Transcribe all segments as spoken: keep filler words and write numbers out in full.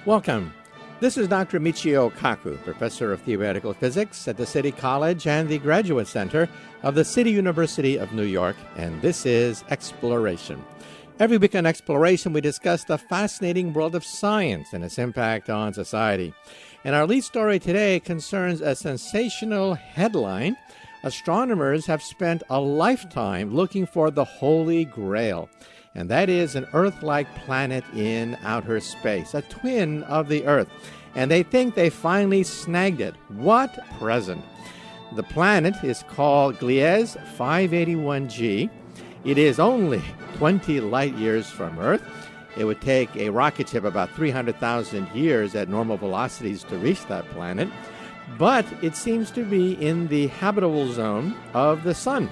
Welcome. This is Doctor Michio Kaku, Professor of Theoretical Physics at the City College and the Graduate Center of the City University of New York, and this is Exploration. Every week on Exploration, we discuss the fascinating world of science and its impact on society. And our lead story today concerns a sensational headline. Astronomers have spent a lifetime looking for the Holy Grail, and that is an Earth-like planet in outer space, a twin of the Earth. And they think they finally snagged it. What present? The planet is called Gliese five eighty-one g. It is only twenty light years from Earth. It would take a rocket ship about three hundred thousand years at normal velocities to reach that planet. But it seems to be in the habitable zone of the Sun.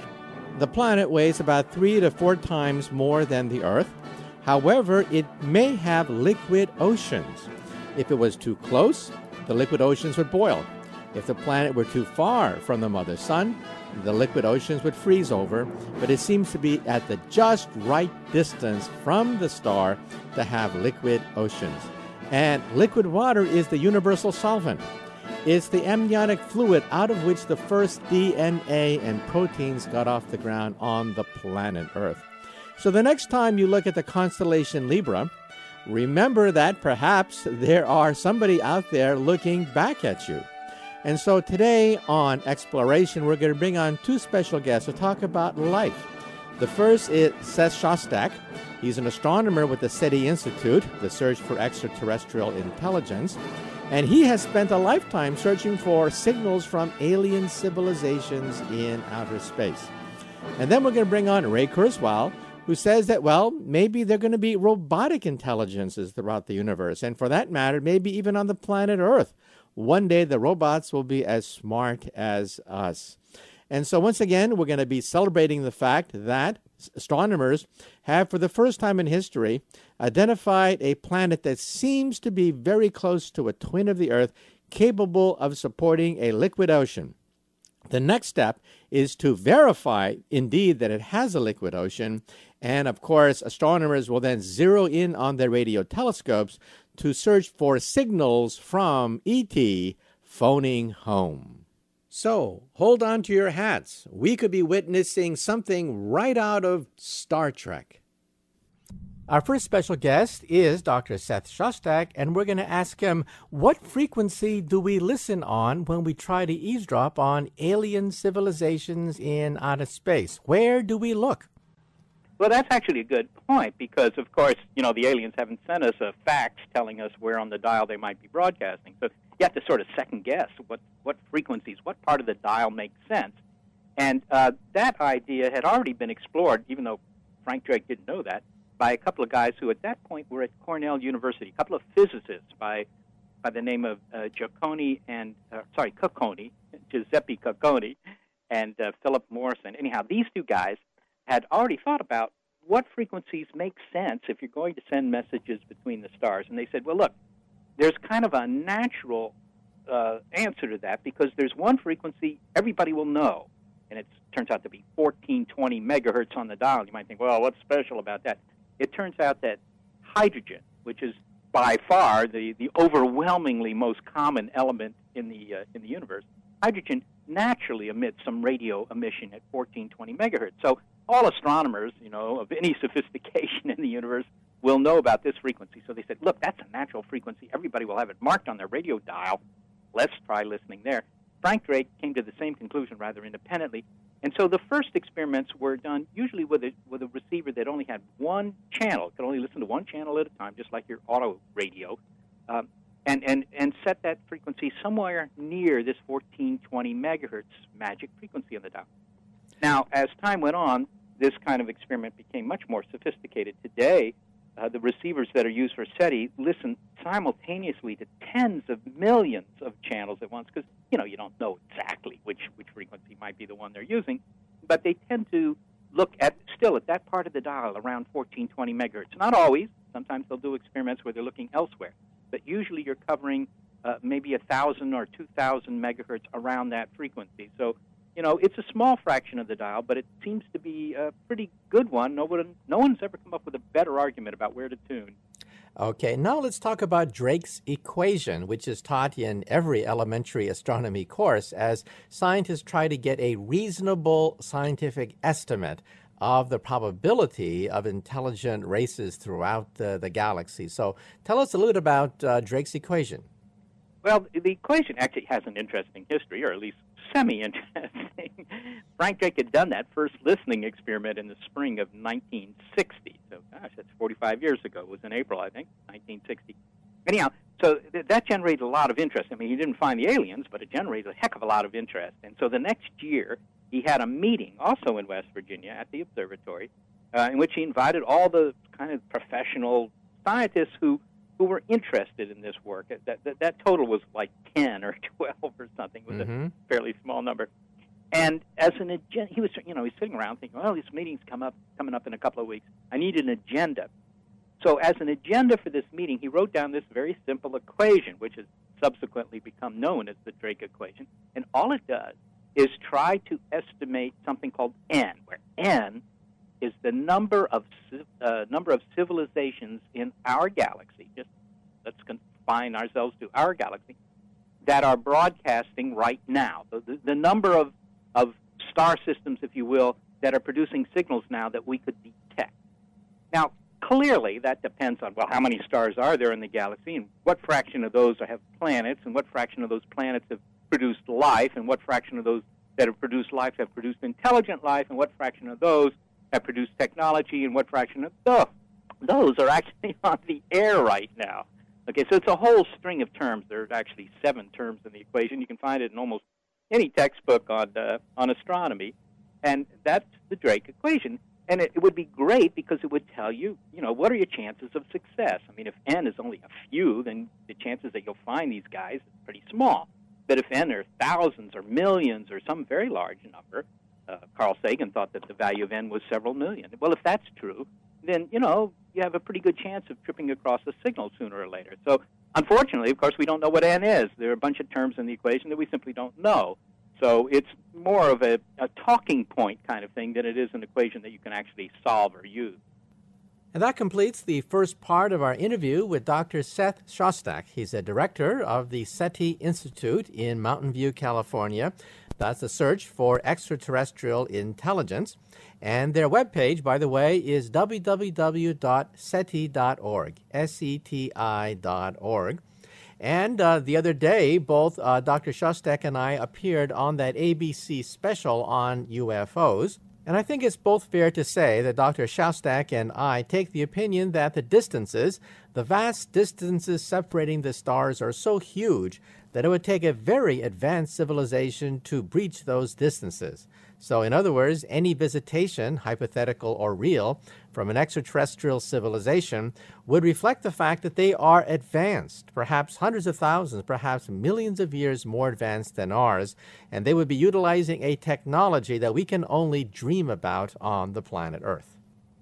The planet weighs about three to four times more than the Earth. However, it may have liquid oceans. If it was too close, the liquid oceans would boil. If the planet were too far from the mother sun, the liquid oceans would freeze over, but it seems to be at the just right distance from the star to have liquid oceans. And liquid water is the universal solvent. It's the amniotic fluid out of which the first D N A and proteins got off the ground on the planet Earth. So the next time you look at the constellation Libra, remember that perhaps there are somebody out there looking back at you. And so today on Exploration, we're going to bring on two special guests to talk about life. The first is Seth Shostak. He's an astronomer with the SETI Institute, the Search for Extraterrestrial Intelligence. And he has spent a lifetime searching for signals from alien civilizations in outer space. And then we're going to bring on Ray Kurzweil, who says that, well, maybe they're going to be robotic intelligences throughout the universe. And for that matter, maybe even on the planet Earth. One day the robots will be as smart as us. And so once again, we're going to be celebrating the fact that astronomers have, for the first time in history, identified a planet that seems to be very close to a twin of the Earth, capable of supporting a liquid ocean. The next step is to verify, indeed, that it has a liquid ocean. And, of course, astronomers will then zero in on their radio telescopes to search for signals from E T phoning home. So, hold on to your hats. We could be witnessing something right out of Star Trek. Our first special guest is Doctor Seth Shostak, and we're going to ask him, what frequency do we listen on when we try to eavesdrop on alien civilizations in outer space? Where do we look? Well, that's actually a good point because, of course, you know, the aliens haven't sent us a fax telling us where on the dial they might be broadcasting. So you have to sort of second-guess what, what frequencies, what part of the dial makes sense. And uh, that idea had already been explored, even though Frank Drake didn't know that, by a couple of guys who at that point were at Cornell University, a couple of physicists by by the name of uh, Giacconi and, uh, sorry, Cocconi, Giuseppe Cocconi, and uh, Philip Morrison. Anyhow, these two guys had already thought about what frequencies make sense if you're going to send messages between the stars. And they said, well, look, there's kind of a natural uh, answer to that because there's one frequency everybody will know, and it turns out to be fourteen twenty megahertz on the dial. You might think, well, what's special about that? It turns out that hydrogen, which is by far the, the overwhelmingly most common element in the uh, in the universe, hydrogen naturally emits some radio emission at fourteen twenty megahertz. So all astronomers, you know, of any sophistication in the universe will know about this frequency. So they said, look, that's a natural frequency. Everybody will have it marked on their radio dial. Let's try listening there. Frank Drake came to the same conclusion rather independently. And so the first experiments were done usually with a, with a receiver that only had one channel. It could only listen to one channel at a time, just like your auto radio, um, and, and, and set that frequency somewhere near this fourteen twenty megahertz magic frequency on the dial. Now, as time went on, this kind of experiment became much more sophisticated. Today, uh, the receivers that are used for SETI listen simultaneously to tens of millions of channels at once because, you know, you don't know exactly which, which frequency might be the one they're using, but they tend to look at, still at that part of the dial around fourteen twenty megahertz. Not always. Sometimes they'll do experiments where they're looking elsewhere, but usually you're covering uh, maybe one thousand or two thousand megahertz around that frequency. So, you know, it's a small fraction of the dial, but it seems to be a pretty good one. No one, no one's ever come up with a better argument about where to tune. Okay, now let's talk about Drake's equation, which is taught in every elementary astronomy course as scientists try to get a reasonable scientific estimate of the probability of intelligent races throughout the, the galaxy. So tell us a little bit about uh, Drake's equation. Well, the equation actually has an interesting history, or at least semi-interesting. Frank Drake had done that first listening experiment in the spring of nineteen sixty. So, gosh, that's forty-five years ago. It was in April, I think, nineteen sixty. Anyhow, so th- that generated a lot of interest. I mean, he didn't find the aliens, but it generated a heck of a lot of interest. And so the next year, he had a meeting, also in West Virginia, at the observatory, uh, in which he invited all the kind of professional scientists who who were interested in this work. That, that, that total was like ten or twelve or something. It was mm-hmm. a fairly small number. And as an agenda, he was, you know, he's sitting around thinking, well, this meeting's come up, coming up in a couple of weeks. I need an agenda. So as an agenda for this meeting, he wrote down this very simple equation, which has subsequently become known as the Drake equation. And all it does is try to estimate something called N, where N is the number of uh, number of civilizations in our galaxy, just let's confine ourselves to our galaxy, that are broadcasting right now. The, the, the number of, of star systems, if you will, that are producing signals now that we could detect. Now, clearly, that depends on, well, how many stars are there in the galaxy, and what fraction of those have planets, and what fraction of those planets have produced life, and what fraction of those that have produced life have produced intelligent life, and what fraction of those have produced technology, and what fraction of those, those are actually on the air right now. Okay, so it's a whole string of terms. There are actually seven terms in the equation. You can find it in almost any textbook on uh, on astronomy, and that's the Drake equation. And it, it would be great because it would tell you, you know, what are your chances of success? I mean, if N is only a few, then the chances that you'll find these guys is pretty small. But if N are thousands or millions or some very large number, uh, Carl Sagan thought that the value of N was several million. Well, if that's true, then, you know, you have a pretty good chance of tripping across a signal sooner or later. So, unfortunately, of course, we don't know what N is. There are a bunch of terms in the equation that we simply don't know. So it's more of a, a talking point kind of thing than it is an equation that you can actually solve or use. And that completes the first part of our interview with Doctor Seth Shostak. He's a director of the SETI Institute in Mountain View, California. That's the search for extraterrestrial intelligence. And their webpage, by the way, is w w w dot seti dot org, S E T I dot org. And uh, the other day, both uh, Doctor Shostak and I appeared on that A B C special on U F Os. And I think it's both fair to say that Doctor Shostak and I take the opinion that the distances, the vast distances separating the stars, are so huge that it would take a very advanced civilization to breach those distances. So, in other words, any visitation, hypothetical or real, from an extraterrestrial civilization would reflect the fact that they are advanced, perhaps hundreds of thousands, perhaps millions of years more advanced than ours, and they would be utilizing a technology that we can only dream about on the planet Earth.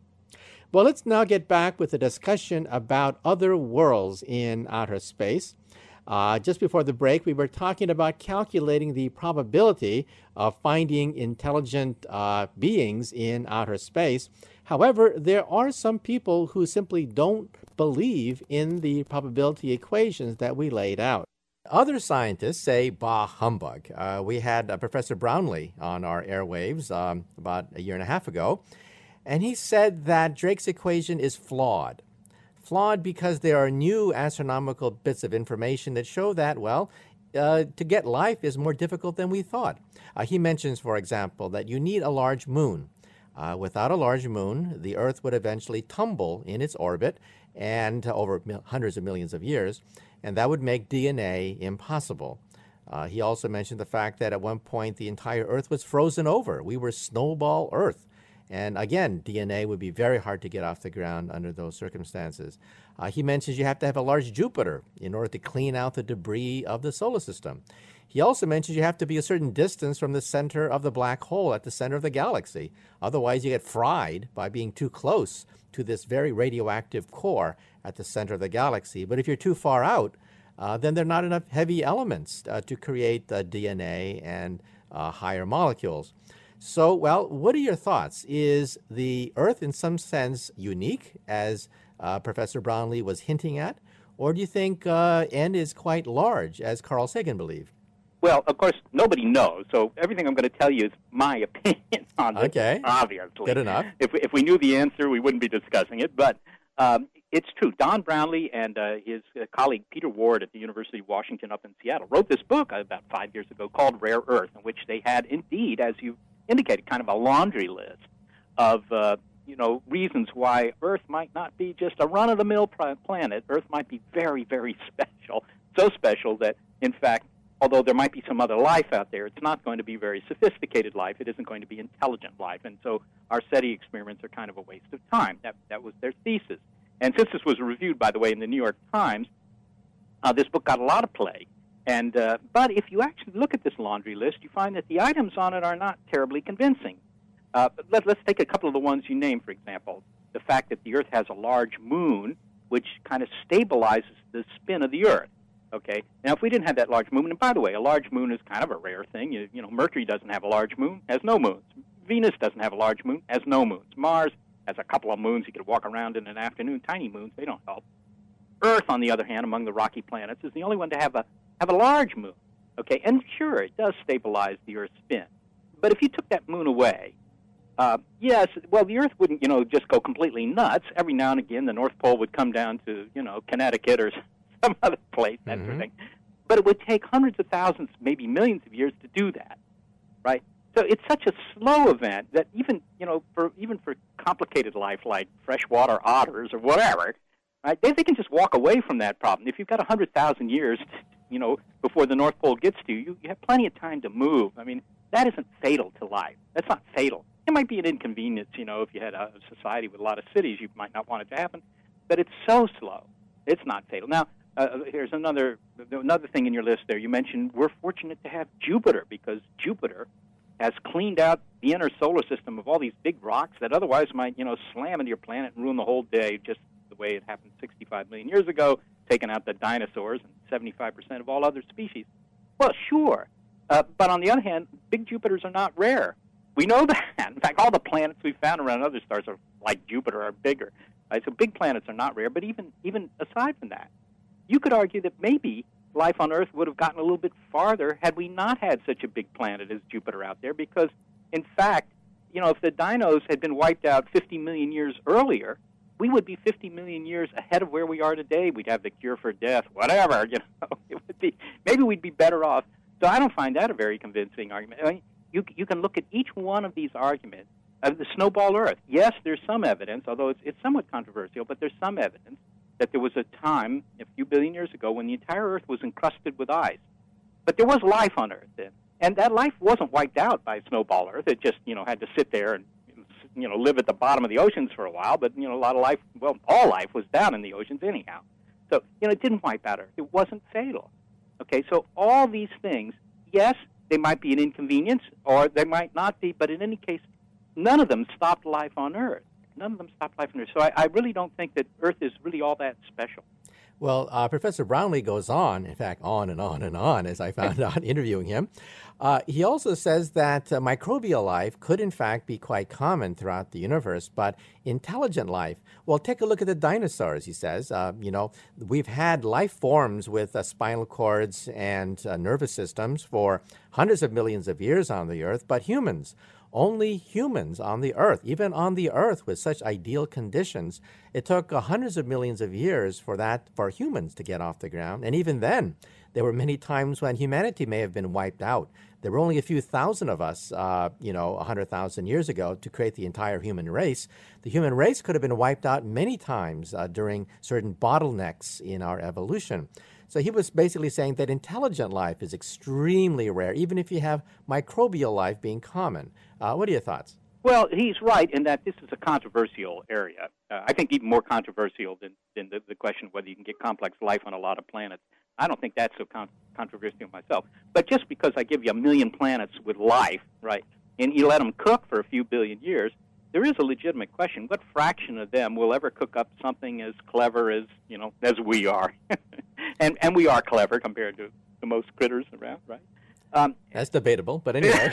Well, let's now get back with a discussion about other worlds in outer space. Uh, just before the break, we were talking about calculating the probability of finding intelligent uh, beings in outer space. However, there are some people who simply don't believe in the probability equations that we laid out. Other scientists say, bah, humbug. Uh, we had uh, Professor Brownlee on our airwaves um, about a year and a half ago, and he said that Drake's equation is flawed. Flawed because there are new astronomical bits of information that show that, well, uh, to get life is more difficult than we thought. Uh, he mentions, for example, that you need a large moon. Uh, without a large moon, the Earth would eventually tumble in its orbit and uh, over mil- hundreds of millions of years, and that would make D N A impossible. Uh, he also mentioned the fact that at one point the entire Earth was frozen over. We were snowball Earth. And again, D N A would be very hard to get off the ground under those circumstances. Uh, he mentions you have to have a large Jupiter in order to clean out the debris of the solar system. He also mentions you have to be a certain distance from the center of the black hole at the center of the galaxy. Otherwise, you get fried by being too close to this very radioactive core at the center of the galaxy. But if you're too far out, uh, then there are not enough heavy elements uh, to create uh, D N A and uh, higher molecules. So, well, what are your thoughts? Is the Earth in some sense unique, as uh, Professor Brownlee was hinting at? Or do you think uh, N is quite large, as Carl Sagan believed? Well, of course, nobody knows, so everything I'm going to tell you is my opinion on this, okay. obviously. Good enough. If we, if we knew the answer, we wouldn't be discussing it, but um, it's true. Don Brownlee and uh, his uh, colleague Peter Ward at the University of Washington up in Seattle wrote this book about five years ago called Rare Earth, in which they had indeed, as you indicated, kind of a laundry list of uh, you know, reasons why Earth might not be just a run-of-the-mill planet. Earth might be very, very special, so special that, in fact, although there might be some other life out there, it's not going to be very sophisticated life. It isn't going to be intelligent life. And so our SETI experiments are kind of a waste of time. That, that was their thesis. And since this was reviewed, by the way, in the New York Times, uh, this book got a lot of play. And uh, but if you actually look at this laundry list, you find that the items on it are not terribly convincing. Uh, but let, let's take a couple of the ones you named, for example. The fact that the Earth has a large moon, which kind of stabilizes the spin of the Earth. Okay. Now, if we didn't have that large moon, and by the way, a large moon is kind of a rare thing. You, you know, Mercury doesn't have a large moon, has no moons. Venus doesn't have a large moon, has no moons. Mars has a couple of moons. You could walk around in an afternoon. Tiny moons, they don't help. Earth, on the other hand, among the rocky planets, is the only one to have a have a large moon. Okay. And sure, it does stabilize the Earth's spin. But if you took that moon away, Uh, yes, well, the Earth wouldn't, you know, just go completely nuts. Every now and again, the North Pole would come down to, you know, Connecticut or some other place, that mm-hmm. sort of thing. But it would take hundreds of thousands, maybe millions of years to do that, right? So it's such a slow event that even, you know, for even for complicated life like freshwater otters or whatever, right, they, they can just walk away from that problem. If you've got one hundred thousand years, you know, before the North Pole gets to you, you have plenty of time to move. I mean, that isn't fatal to life. That's not fatal. It might be an inconvenience, you know, if you had a society with a lot of cities, you might not want it to happen. But it's so slow. It's not fatal. Now, uh, here's another another thing in your list there. You mentioned we're fortunate to have Jupiter because Jupiter has cleaned out the inner solar system of all these big rocks that otherwise might, you know, slam into your planet and ruin the whole day, just the way it happened sixty-five million years ago, taking out the dinosaurs and seventy-five percent of all other species. Well, sure. Uh, but on the other hand, big Jupiters are not rare. We know that. In fact, all the planets we've found around other stars are like Jupiter are bigger. Right? So big planets are not rare. But even even aside from that, you could argue that maybe life on Earth would have gotten a little bit farther had we not had such a big planet as Jupiter out there. Because, in fact, you know, if the dinos had been wiped out fifty million years earlier, we would be fifty million years ahead of where we are today. We'd have the cure for death, whatever. You know, it would be maybe we'd be better off. So I don't find that a very convincing argument. I mean, You, you can look at each one of these arguments of the snowball Earth. Yes, there's some evidence, although it's, it's somewhat controversial, but there's some evidence that there was a time a few billion years ago when the entire Earth was encrusted with ice. But there was life on Earth then. And that life wasn't wiped out by snowball Earth. It just, you know, had to sit there and, you know, live at the bottom of the oceans for a while. But, you know, a lot of life, well, all life was down in the oceans anyhow. So, you know, it didn't wipe out Earth. It wasn't fatal. Okay, so all these things, yes, they might be an inconvenience, or they might not be, but in any case, none of them stopped life on Earth. None of them stopped life on Earth. So I, I really don't think that Earth is really all that special. Well, uh, Professor Brownlee goes on, in fact, on and on and on, as I found out interviewing him. Uh, he also says that uh, microbial life could, in fact, be quite common throughout the universe, but intelligent life, well, take a look at the dinosaurs, he says. Uh, you know, we've had life forms with uh, spinal cords and uh, nervous systems for hundreds of millions of years on the Earth, but humans, only humans on the Earth, even on the Earth with such ideal conditions, it took uh, hundreds of millions of years for that, for humans to get off the ground. And even then, there were many times when humanity may have been wiped out. There were only a few thousand of us, uh, you know, one hundred thousand years ago to create the entire human race. The human race could have been wiped out many times uh, during certain bottlenecks in our evolution. So he was basically saying that intelligent life is extremely rare, even if you have microbial life being common. Uh, what are your thoughts? Well, he's right in that this is a controversial area. Uh, I think even more controversial than, than the, the question of whether you can get complex life on a lot of planets. I don't think that's so con- controversial myself. But just because I give you a million planets with life, right, and you let them cook for a few billion years, there is a legitimate question. What fraction of them will ever cook up something as clever as, you know, as we are? and and we are clever compared to the most critters around, right? Um, That's debatable, but anyway.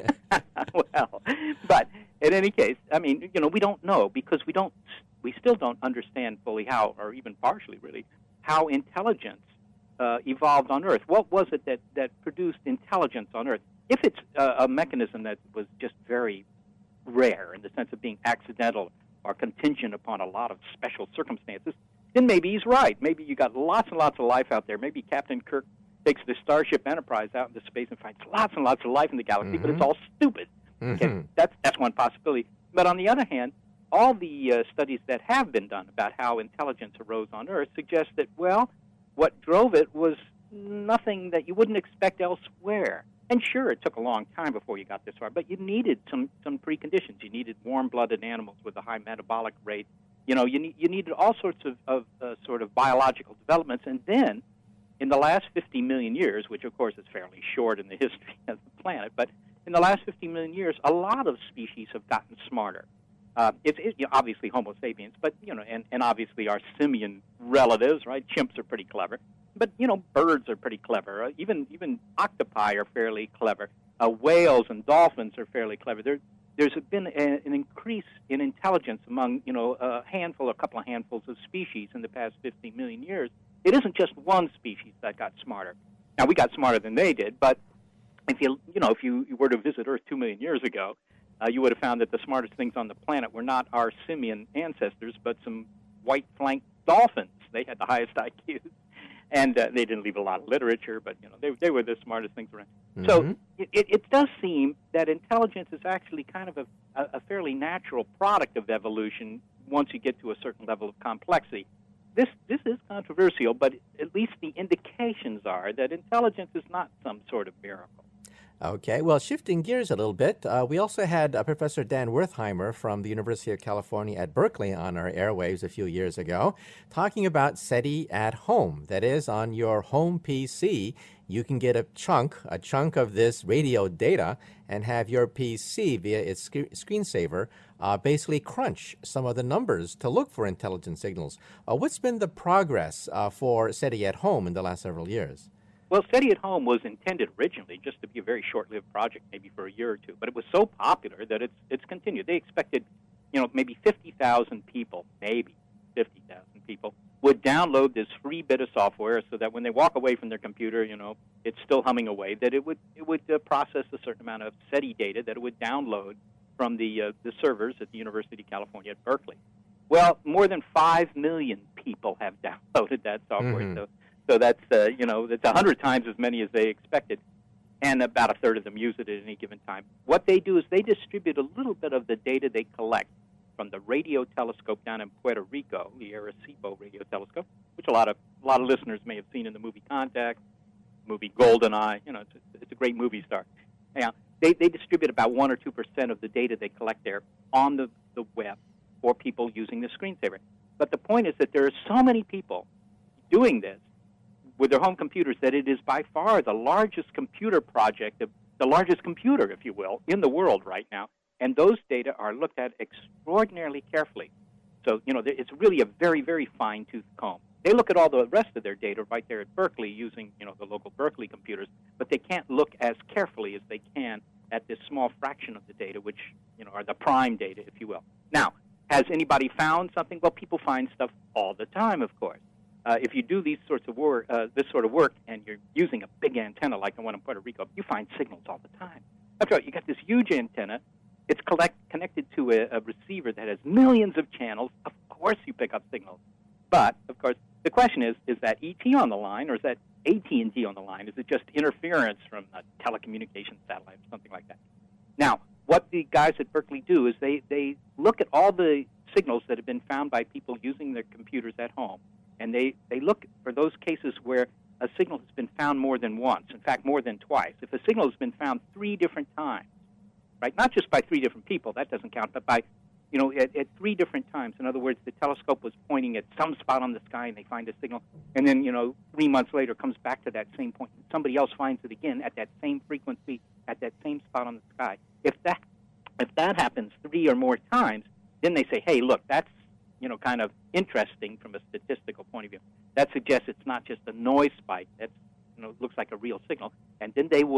well, but in any case, I mean, you know, we don't know because we don't, we still don't understand fully how, or even partially really, how intelligence uh, evolved on Earth. What was it that, that produced intelligence on Earth? If it's uh, a mechanism that was just very rare in the sense of being accidental or contingent upon a lot of special circumstances, then maybe he's right. Maybe you got lots and lots of life out there. Maybe Captain Kirk takes the Starship Enterprise out into space and finds lots and lots of life in the galaxy, mm-hmm. but it's all stupid. Mm-hmm. Okay, that's that's one possibility. But on the other hand, all the uh, studies that have been done about how intelligence arose on Earth suggest that, well, what drove it was nothing that you wouldn't expect elsewhere. And sure, it took a long time before you got this far, but you needed some, some preconditions. You needed warm-blooded animals with a high metabolic rate. You know, you, need, you needed all sorts of, of uh, sort of biological developments. And then, in the last fifty million years, which of course is fairly short in the history of the planet, but in the last fifty million years, a lot of species have gotten smarter. Uh, it's it, you know, obviously Homo sapiens, but you know, and, and obviously our simian relatives, right? Chimps are pretty clever, but you know, birds are pretty clever. Uh, even even octopi are fairly clever. Uh, whales and dolphins are fairly clever. There, there's been a, an increase in intelligence among you know a handful, a couple of handfuls of species in the past fifty million years. It isn't just one species that got smarter. Now we got smarter than they did, but if you you know if you, you were to visit Earth two million years ago, uh, you would have found that the smartest things on the planet were not our simian ancestors, but some white-flanked dolphins. They had the highest I Qs, and uh, they didn't leave a lot of literature, but you know they they were the smartest things around. Mm-hmm. So it, it, it does seem that intelligence is actually kind of a, a, a fairly natural product of evolution once you get to a certain level of complexity. This this is controversial, but at least the indications are that intelligence is not some sort of miracle. Okay, well, shifting gears a little bit, uh, we also had uh, Professor Dan Wertheimer from the University of California at Berkeley on our airwaves a few years ago, talking about SETI at home. That is, on your home P C, you can get a chunk, a chunk of this radio data and have your P C via its sc- screensaver uh, basically crunch some of the numbers to look for intelligent signals. Uh, what's been the progress uh, for SETI at home in the last several years? Well, SETI at Home was intended originally just to be a very short-lived project, maybe for a year or two, but it was so popular that it's it's continued. They expected, you know, maybe fifty thousand people, maybe fifty thousand people, would download this free bit of software so that when they walk away from their computer, you know, it's still humming away, that it would it would uh, process a certain amount of SETI data that it would download from the uh, the servers at the University of California at Berkeley. Well, more than five million people have downloaded that software, mm-hmm. so So that's, uh, you know, it's one hundred times as many as they expected, and about a third of them use it at any given time. What they do is they distribute a little bit of the data they collect from the radio telescope down in Puerto Rico, the Arecibo radio telescope, which a lot of a lot of listeners may have seen in the movie Contact, movie GoldenEye. You know, it's a, it's a great movie star. Now, they, they distribute about one or two percent of the data they collect there on the, the web for people using the screensaver. But the point is that there are so many people doing this with their home computers that it is by far the largest computer project, the largest computer, if you will, in the world right now. And those data are looked at extraordinarily carefully. So, you know, it's really a very, very fine-tooth comb. They look at all the rest of their data right there at Berkeley using, you know, the local Berkeley computers, but they can't look as carefully as they can at this small fraction of the data, which, you know, are the prime data, if you will. Now, has anybody found something? Well, people find stuff all the time, of course. Uh, if you do these sorts of work, uh, this sort of work, and you're using a big antenna like the one in Puerto Rico, you find signals all the time. That's right. You got this huge antenna. It's collect, connected to a, a receiver that has millions of channels. Of course, you pick up signals. But of course, the question is: is that E T on the line, or is that A T and T on the line? Is it just interference from a telecommunications satellite or something like that? Now, what the guys at Berkeley do is they they look at all the signals that have been found by people using their computers at home. And they, they look for those cases where a signal has been found more than once, in fact, more than twice. If a signal has been found three different times, right, not just by three different people, that doesn't count, but by, you know, at, at three different times. In other words, the telescope was pointing at some spot on the sky and they find a signal, and then, you know, three months later comes back to that same point. Somebody else finds it again at that same frequency, at that same spot on the sky. If that, if that happens three or more times, then they say, hey, look, that's, you know, kind of interesting from a statistical point of view. That suggests it's not just a noise spike. That's, you know, looks like a real signal. And then they will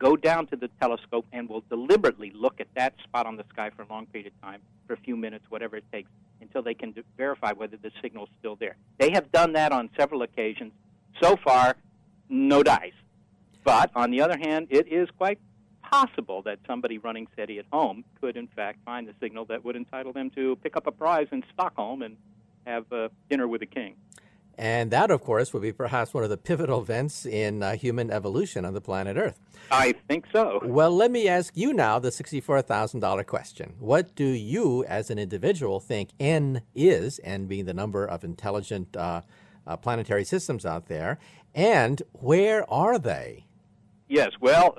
go down to the telescope and will deliberately look at that spot on the sky for a long period of time, for a few minutes, whatever it takes, until they can d- verify whether the signal is still there. They have done that on several occasions. So far, no dice. But on the other hand, it is quite possible that somebody running SETI at home could, in fact, find the signal that would entitle them to pick up a prize in Stockholm and have uh, dinner with the king. And that, of course, would be perhaps one of the pivotal events in uh, human evolution on the planet Earth. I think so. Well, let me ask you now the sixty-four thousand dollars question. What do you, as an individual, think N is, N being the number of intelligent uh, uh, planetary systems out there, and where are they? Yes, well,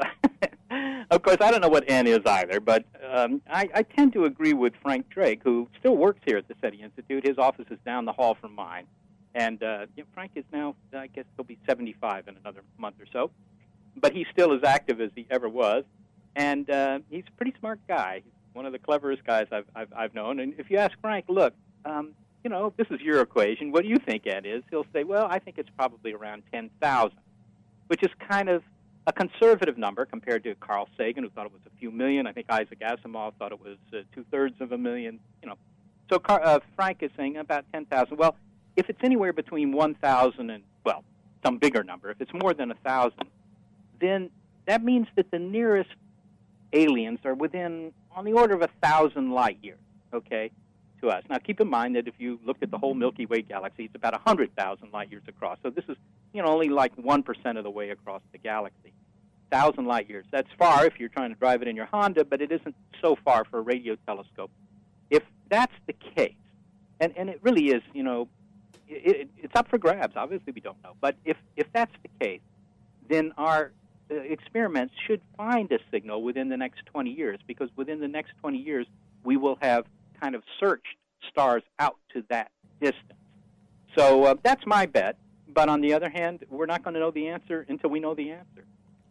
of course, I don't know what N is either, but um, I, I tend to agree with Frank Drake, who still works here at the SETI Institute. His office is down the hall from mine. And uh, you know, Frank is now, I guess he'll be seventy-five in another month or so. But he's still as active as he ever was. And uh, he's a pretty smart guy. He's one of the cleverest guys I've, I've, I've known. And if you ask Frank, look, um, you know, this is your equation. What do you think N is? He'll say, well, I think it's probably around ten thousand, which is kind of a conservative number compared to Carl Sagan, who thought it was a few million. I think Isaac Asimov thought it was uh, two-thirds of a million. You know, So Car- uh, Frank is saying about ten thousand. Well, if it's anywhere between one thousand and, well, some bigger number, if it's more than one thousand, then that means that the nearest aliens are within, on the order of one thousand light years, okay, to us. Now, keep in mind that if you looked at the whole Milky Way galaxy, it's about one hundred thousand light years across. So this is, you know, only like one percent of the way across the galaxy. one thousand light years. That's far if you're trying to drive it in your Honda, but it isn't so far for a radio telescope. If that's the case, and, and it really is, you know, it, it's up for grabs. Obviously, we don't know. But if, if that's the case, then our uh, experiments should find a signal within the next twenty years, because within the next twenty years, we will have kind of searched stars out to that distance. So uh, that's my bet. But on the other hand, we're not going to know the answer until we know the answer.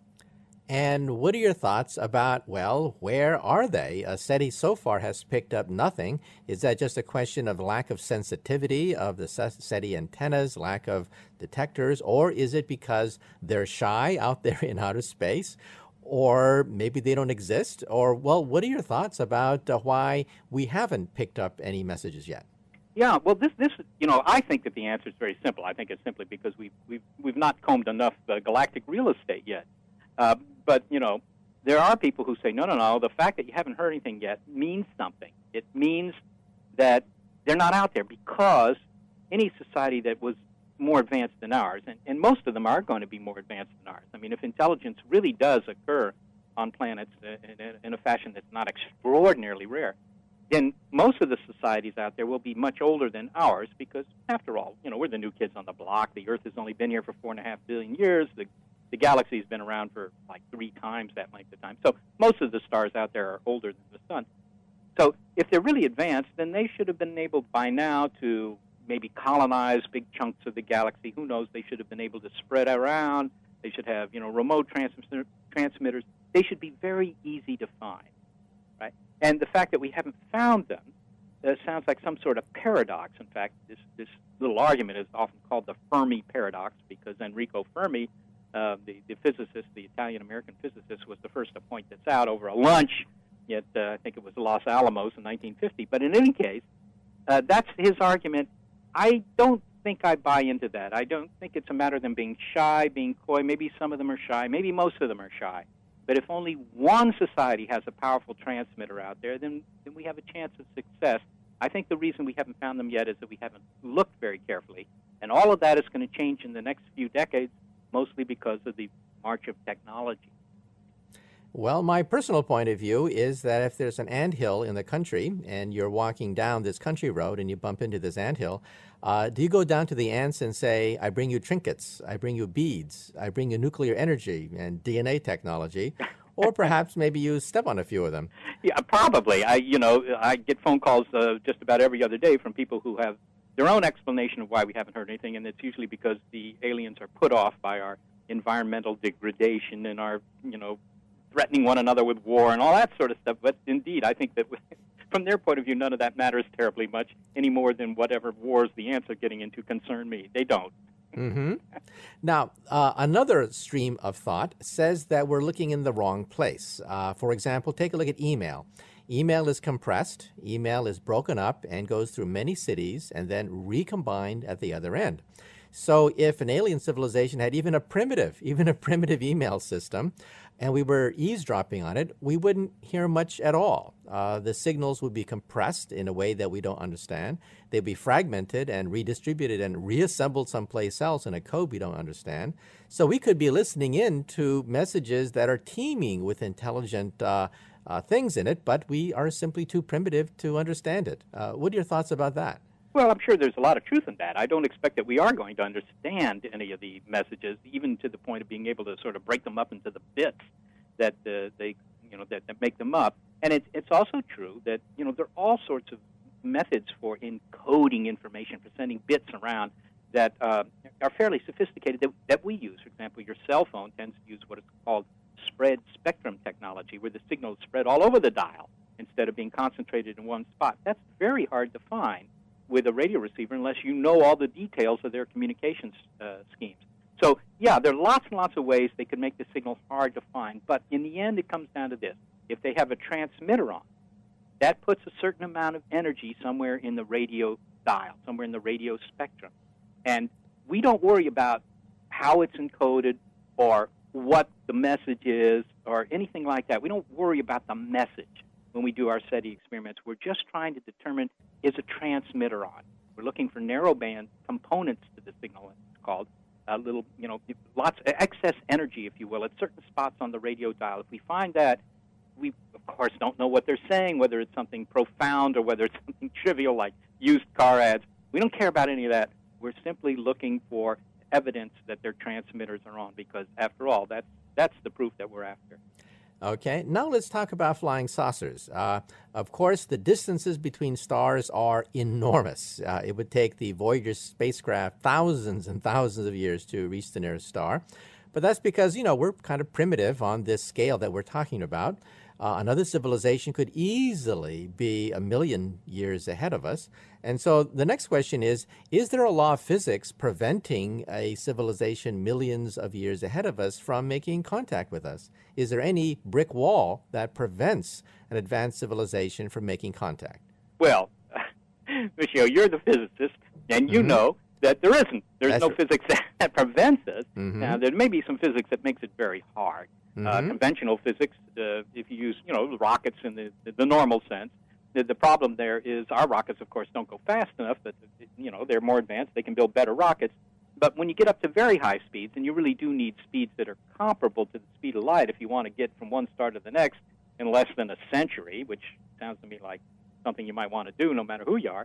And what are your thoughts about, well, where are they? Uh, SETI so far has picked up nothing. Is that just a question of lack of sensitivity of the SETI antennas, lack of detectors, or is it because they're shy out there in outer space? Or maybe they don't exist? Or, well, what are your thoughts about uh, why we haven't picked up any messages yet? Yeah, well, this, this, you know, I think that the answer is very simple. I think it's simply because we've, we've, we've not combed enough uh, galactic real estate yet. Uh, but, you know, there are people who say, no, no, no, the fact that you haven't heard anything yet means something. It means that they're not out there, because any society that was more advanced than ours, and, and most of them are going to be more advanced than ours. I mean, if intelligence really does occur on planets in, in a fashion that's not extraordinarily rare, then most of the societies out there will be much older than ours, because, after all, you know, we're the new kids on the block. The Earth has only been here for four and a half billion years. The, the galaxy has been around for like three times that length of time. So most of the stars out there are older than the sun. So if they're really advanced, then they should have been able by now to maybe colonize big chunks of the galaxy. Who knows? They should have been able to spread around. They should have, you know, remote transmitter, transmitters. They should be very easy to find, right? And the fact that we haven't found them uh, sounds like some sort of paradox. In fact, this, this little argument is often called the Fermi paradox, because Enrico Fermi, uh, the, the physicist, the Italian-American physicist, was the first to point this out over a lunch at, uh, I think it was Los Alamos in nineteen fifty. But in any case, uh, that's his argument. I don't think I buy into that. I don't think it's a matter of them being shy, being coy. Maybe some of them are shy. Maybe most of them are shy. But if only one society has a powerful transmitter out there, then, then we have a chance of success. I think the reason we haven't found them yet is that we haven't looked very carefully. And all of that is going to change in the next few decades, mostly because of the march of technology. Well, my personal point of view is that if there's an anthill in the country and you're walking down this country road and you bump into this anthill, uh, do you go down to the ants and say, I bring you trinkets, I bring you beads, I bring you nuclear energy and D N A technology, or perhaps maybe you step on a few of them? Yeah, probably. I, you know, I get phone calls uh, just about every other day from people who have their own explanation of why we haven't heard anything, and it's usually because the aliens are put off by our environmental degradation and our, you know, threatening one another with war and all that sort of stuff. But indeed, I think that from their point of view, none of that matters terribly much any more than whatever wars the ants are getting into concern me. They don't. Mm-hmm. Now, uh, another stream of thought says that we're looking in the wrong place. Uh, for example, take a look at email. Email is compressed, email is broken up and goes through many cities and then recombined at the other end. So if an alien civilization had even a primitive, even a primitive email system, and we were eavesdropping on it, we wouldn't hear much at all. Uh, the signals would be compressed in a way that we don't understand. They'd be fragmented and redistributed and reassembled someplace else in a code we don't understand. So we could be listening in to messages that are teeming with intelligent uh, uh, things in it, but we are simply too primitive to understand it. Uh, what are your thoughts about that? Well, I'm sure there's a lot of truth in that. I don't expect that we are going to understand any of the messages, even to the point of being able to sort of break them up into the bits that uh, they, you know, that, that make them up. And it's it's also true that, you know, there are all sorts of methods for encoding information, for sending bits around that uh, are fairly sophisticated that, that we use. For example, your cell phone tends to use what is called spread spectrum technology, where the signal is spread all over the dial instead of being concentrated in one spot. That's very hard to find with a radio receiver unless you know all the details of their communications uh, schemes. So, yeah, there are lots and lots of ways they could make the signal hard to find, but in the end it comes down to this. If they have a transmitter on, that puts a certain amount of energy somewhere in the radio dial, somewhere in the radio spectrum. And we don't worry about how it's encoded or what the message is or anything like that. We don't worry about the message when we do our SETI experiments. We're just trying to determine, is a transmitter on? We're looking for narrowband components to the signal, it's called. A little, you know, lots excess energy, if you will, at certain spots on the radio dial. If we find that, we, of course, don't know what they're saying, whether it's something profound or whether it's something trivial like used car ads. We don't care about any of that. We're simply looking for evidence that their transmitters are on because, after all, that's, that's the proof that we're after. Okay, now let's talk about flying saucers. Uh, of course, the distances between stars are enormous. Uh, it would take the Voyager spacecraft thousands and thousands of years to reach the nearest star. But that's because, you know, we're kind of primitive on this scale that we're talking about. Uh, another civilization could easily be a million years ahead of us. And so the next question is, is there a law of physics preventing a civilization millions of years ahead of us from making contact with us? Is there any brick wall that prevents an advanced civilization from making contact? Well, Michio, you're the physicist, and you mm-hmm. know that there isn't. There's That's no true. physics that, that prevents us. Mm-hmm. Now, there may be some physics that makes it very hard. Mm-hmm. Uh, conventional physics, uh, if you use, you know, rockets in the, the, the normal sense, the, the problem there is our rockets, of course, don't go fast enough, but, you know, they're more advanced. They can build better rockets. But when you get up to very high speeds, and you really do need speeds that are comparable to the speed of light if you want to get from one star to the next in less than a century, which sounds to me like something you might want to do no matter who you are.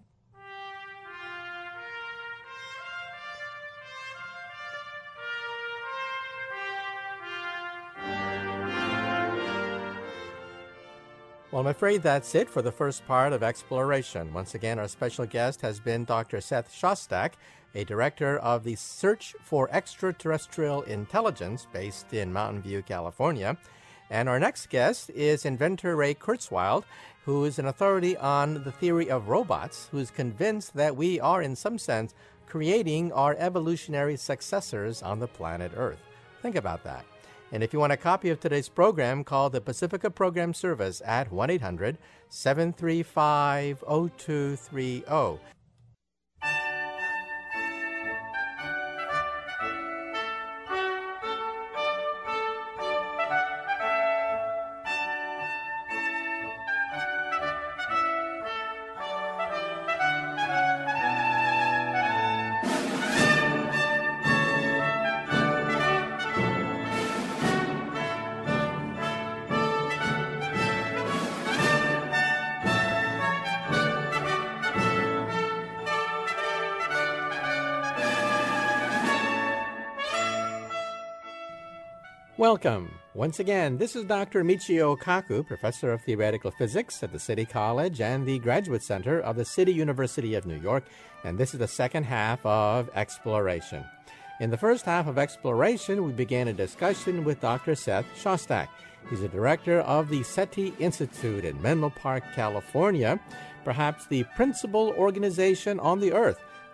Well, I'm afraid that's it for the first part of Exploration. Once again, our special guest has been Doctor Seth Shostak, a director of the Search for Extraterrestrial Intelligence based in Mountain View, California. And our next guest is inventor Ray Kurzweil, who is an authority on the theory of robots, who is convinced that we are, in some sense, creating our evolutionary successors on the planet Earth. Think about that. And if you want a copy of today's program, call the Pacifica Program Service at one eight hundred, seven three five, zero two three zero. Welcome. Once again, this is Doctor Michio Kaku, Professor of Theoretical Physics at the City College and the Graduate Center of the City University of New York, and this is the second half of Exploration. In the first half of Exploration, we began a discussion with Doctor Seth Shostak. He's a director of the SETI Institute in Menlo Park, California, perhaps the principal organization on the Earth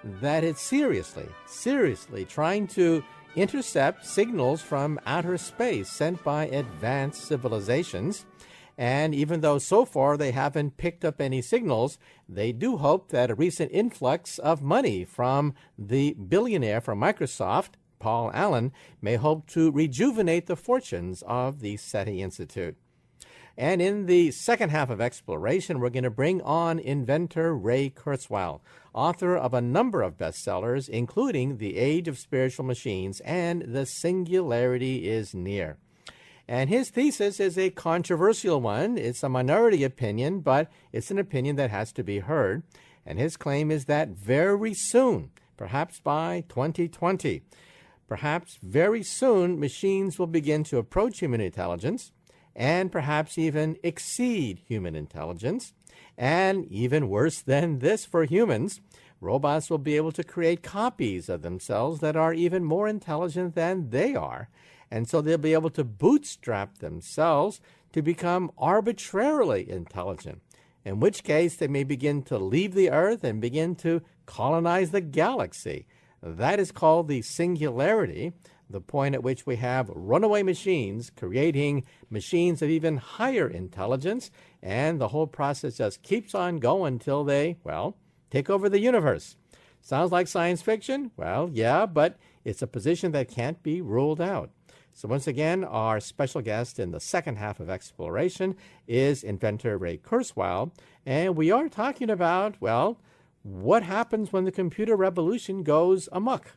that it's seriously, seriously trying to intercept signals from outer space sent by advanced civilizations. And even though so far they haven't picked up any signals, they do hope that a recent influx of money from the billionaire from Microsoft, Paul Allen, may hope to rejuvenate the fortunes of the SETI Institute. And in the second half of Exploration, we're going to bring on inventor Ray Kurzweil, author of a number of bestsellers, including The Age of Spiritual Machines and The Singularity is Near. And his thesis is a controversial one. It's a minority opinion, but it's an opinion that has to be heard. And his claim is that very soon, perhaps by twenty twenty, perhaps very soon, machines will begin to approach human intelligence and perhaps even exceed human intelligence. And even worse than this for humans, robots will be able to create copies of themselves that are even more intelligent than they are. And so they'll be able to bootstrap themselves to become arbitrarily intelligent, in which case they may begin to leave the Earth and begin to colonize the galaxy. That is called the singularity, the point at which we have runaway machines creating machines of even higher intelligence, and the whole process just keeps on going until they, well, take over the universe. Sounds like science fiction? Well, yeah, but it's a position that can't be ruled out. So once again, our special guest in the second half of Exploration is inventor Ray Kurzweil, and we are talking about, well, what happens when the computer revolution goes amok?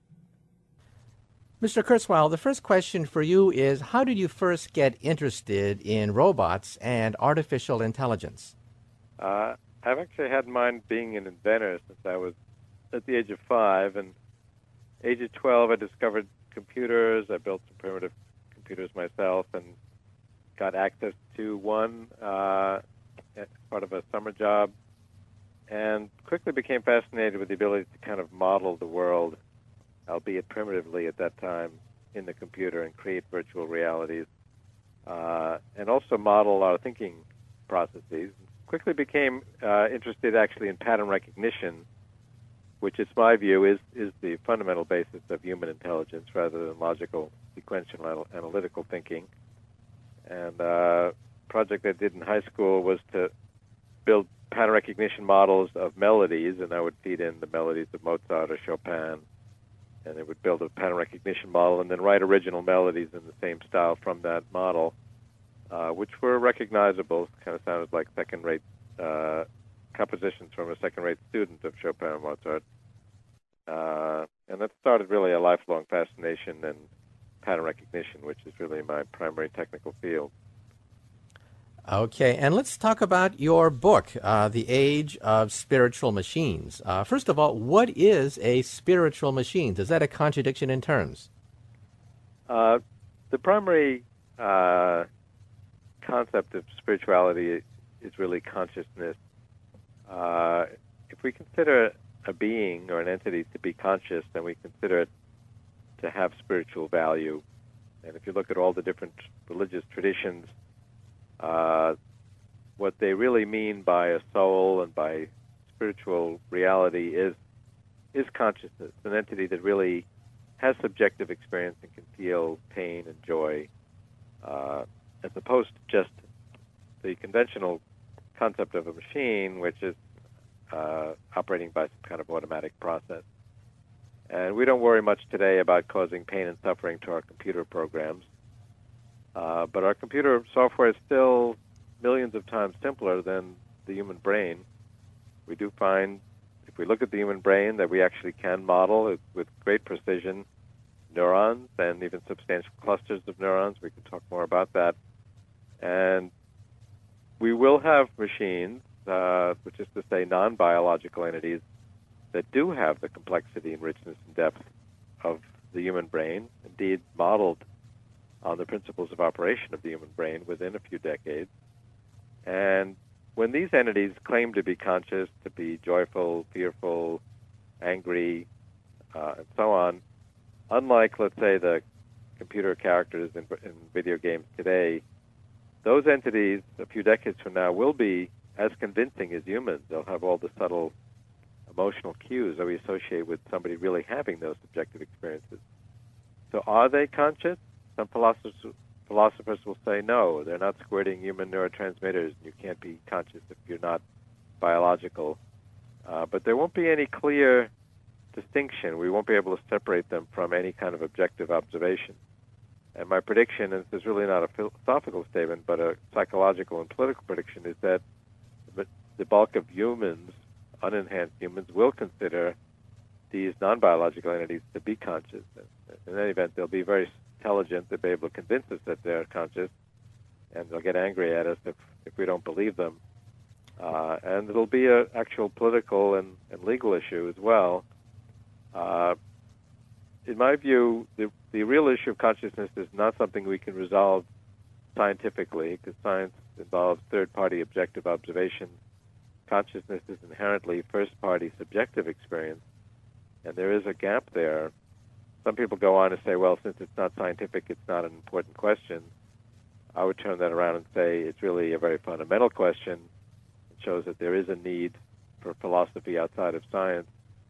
Mister Kurzweil, the first question for you is, how did you first get interested in robots and artificial intelligence? Uh, I've actually had in mind being an inventor since I was at the age of five, and age of twelve I discovered computers. I built some primitive computers myself and got access to one uh, as part of a summer job, and quickly became fascinated with the ability to kind of model the world, albeit primitively at that time, in the computer and create virtual realities, uh, and also model our thinking processes. Quickly became uh, interested actually in pattern recognition, which is my view is, is the fundamental basis of human intelligence rather than logical, sequential, analytical thinking. And uh, a project I did in high school was to build pattern recognition models of melodies, and I would feed in the melodies of Mozart or Chopin, and it would build a pattern recognition model and then write original melodies in the same style from that model, uh, which were recognizable, kind of sounded like second-rate uh, compositions from a second-rate student of Chopin and Mozart. Uh, and that started really a lifelong fascination in pattern recognition, which is really my primary technical field. Okay, and let's talk about your book, uh, The Age of Spiritual Machines. Uh, first of all, what is a spiritual machine? Is that a contradiction in terms? Uh, the primary uh, concept of spirituality is really consciousness. Uh, if we consider a being or an entity to be conscious, then we consider it to have spiritual value. And if you look at all the different religious traditions, uh, what they really mean by a soul and by spiritual reality is is consciousness, an entity that really has subjective experience and can feel pain and joy, uh, as opposed to just the conventional concept of a machine, which is uh, operating by some kind of automatic process. And we don't worry much today about causing pain and suffering to our computer programs. Uh, but our computer software is still millions of times simpler than the human brain. We do find, if we look at the human brain, that we actually can model it with great precision neurons and even substantial clusters of neurons. We can talk more about that. And we will have machines, uh, which is to say non-biological entities, that do have the complexity and richness and depth of the human brain, indeed modeled on the principles of operation of the human brain within a few decades. And when these entities claim to be conscious, to be joyful, fearful, angry, uh, and so on, unlike, let's say, the computer characters in, in video games today, those entities a few decades from now will be as convincing as humans. They'll have all the subtle emotional cues that we associate with somebody really having those subjective experiences. So are they conscious? Some philosophers philosophers will say no, they're not squirting human neurotransmitters. You can't be conscious if you're not biological. Uh, but there won't be any clear distinction. We won't be able to separate them from any kind of objective observation. And my prediction, and this is really not a philosophical statement, but a psychological and political prediction, is that the bulk of humans, unenhanced humans, will consider these non-biological entities to be conscious. In any event, they'll be very intelligent. They'll be able to convince us that they're conscious, and they'll get angry at us if, if we don't believe them. Uh, and it'll be an actual political and, and legal issue as well. Uh, in my view, the, the real issue of consciousness is not something we can resolve scientifically, because science involves third-party objective observation. Consciousness is inherently first-party subjective experience, and there is a gap there. Some people go on to say, well, since it's not scientific, it's not an important question. I would turn that around and say it's really a very fundamental question. It shows that there is a need for philosophy outside of science.